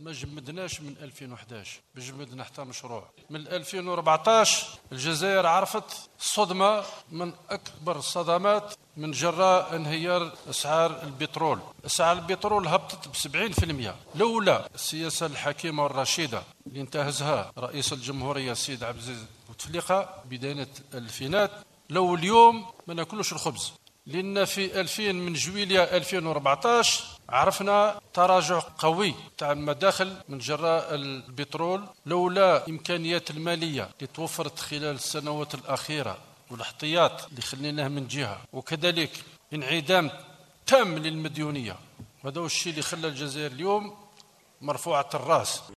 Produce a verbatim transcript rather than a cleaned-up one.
ما جمدناش من ألفين وأحد عشر، ما جمدنا حتى مشروع. من ألفين وأربعطاش الجزائر عرفت صدمة من أكبر الصدمات من جراء انهيار أسعار البترول. أسعار البترول هبطت بسبعين في المئة لولا السياسة الحكيمة والرشيدة اللي انتهزها رئيس الجمهورية السيد عبد العزيز بوتفليقة بداية الألفينات. لو اليوم ما ناكلوش الخبز، لأن في ألفين من جويلية ألفين وأربعطاش عرفنا تراجع قوي تاع المداخل من جراء البترول، لولا إمكانيات المالية اللي توفرت خلال السنوات الأخيرة والاحتياط اللي خليناه من جهة، وكذلك انعدام تام للمديونية. هذا هو الشيء اللي خلى الجزائر اليوم مرفوعة الرأس.